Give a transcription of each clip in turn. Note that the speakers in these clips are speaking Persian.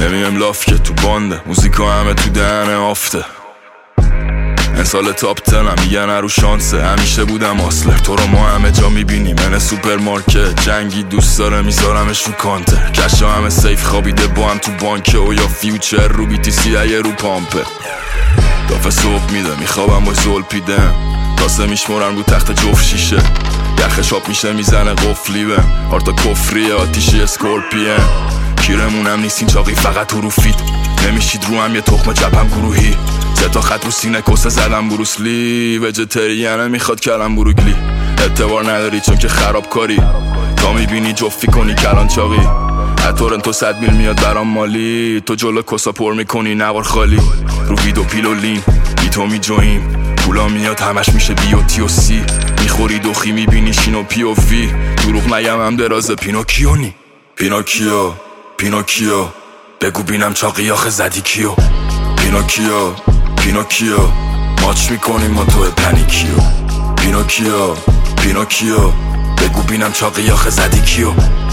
نمیم لاف که تو بانده موزیکا همه تو دهنه آفته این سال تاپ تنم میگن رو شانسه همیشه بودم آسلر تو رو ما همه جا میبینیم من سوپرمارکت جنگی دوست داره میذارمش رو کانتر کشا همه سیف خوابیده با هم تو بانکه و یا فیوچر رو BTC اگه رو پامپه دافه صبح میده میخوابم با زول پیدم تاسه میشمرن رو تخت جفت شیشه یخش آب میشه میزنه قفلی به هارتا کفریه آتیشی اسکورپیه کیرمونم نیستین چاقی فقط تو رو فید نمیشید رو هم یه تخم جبم گروهی سه تا خط رو سینه کسه زدم بروسلی وجتریانه میخواد کلم بروگلی اعتبار نداری چون که خرابکاری تا میبینی جفی کنی کلان چاقی تورنتو 100 میل میاد برام مالی تو جلو کسا پر میکنی نوار خالی رو ویدو پیلولین بی تو می جویم پولا میاد همش میشه بیوتی و سی میخوری دوخی میبینی شینو پی و وی دروغ نگم هم دراز پینوکیونی پینوکیو پینوکیو بگو بینم چاقی آخه زدی کیو پینوکیو پینوکیو ماچ میکنیم ما تو پنیکیو پینوکیو پینوکیو بگو بینم چاقی آخه زدی کیو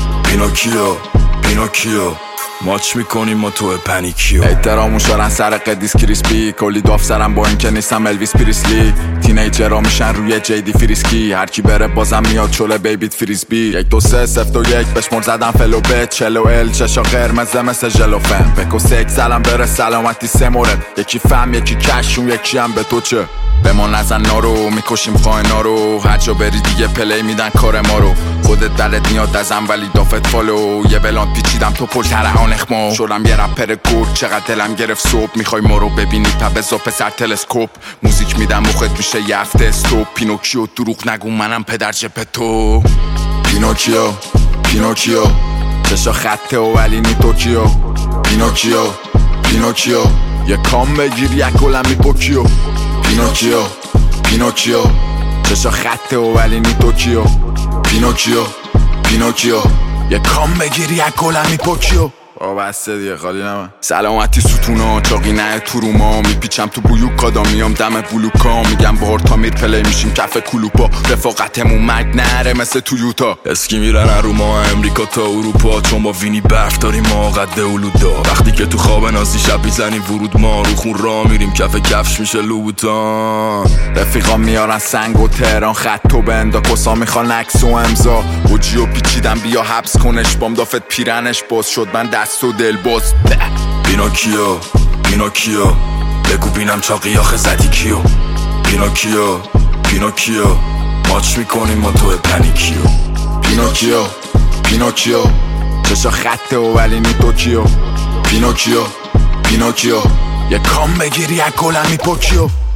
پینوکیو پینوکیو ماچ میکنیم ما تو پنیکیو احترامون شارن سر قدیس کریسپی کلی داف سرم با این که نیستم الویس پریسلی تینیجرها میشن روی جیدی فریسکی هرکی بره بازم میاد چوله بیبیت فریسبی 1 2 3 0 2 1 بشمر زدم فلو به چلو ال چشا قرمز مثل ژلوفن بکو سک سلام بره سلامتی 3 مورد یکی فهم یکی کشون یکی هم به تو چه به ما نزن نارو میکشیم خائنا رو هر جا بری دیگه پلی میدن کار ما رو خودت دلت میاد ازم ولی دافت فالو یه بلان پیچیدم تو پل ترهان اخمو شدم یه رپر گرد چقدر دلم گرفت صبح میخوای ما رو ببینی پبزا پسر تلسکوپ موزیک میدم مخت میشه یه هفته استوب پینوکیو دروغ نگو منم پدر جپتو پینوکیو پینوکیو چشا خطه و ولی نی توکیو پینوکیو پینوکیو یه کام بگیر یک گلم میپوکیو پینوکیو پینوکیو چشا خطه و ولی نی توکیو پینوکیو پینوکیو یه کام بگیر یک گلم میپوکیو بسته دیگه خالی نمه سلامتی ستونا چاقی نه تو رو ما میپیچم تو بویوکادا میام دم بلوکا میگم بار تا میر پلی میشیم کف کلوپا رفاقتمون مرگ نره مثل تویوتا اسکی میرن رو ما امریکا تا اروپا چون با وینی برف داریم ما قد اولودا وقتی که تو خواب نازی شب میزنیم ورود ما رو خون را میریم کف کفش میشه لوبوتان رفیقا میارن سنگ و تهران خط و بندا کسا میخوان عکس و امضا وجیو پیچیدم بیا حبس کنش بام دافت پیرنش باز شد من دست و دل باز پینوکیو پینوکیو بگو بینم چاقی آخه زدی کیو پینوکیو پینوکیو ماچ میکنیم ما تو پنیکیو پینوکیو پینوکیو چشا خطه و ولی نی توکیو پینوکیو پینوکیو یه کام بگیری یک گلم میپوکیو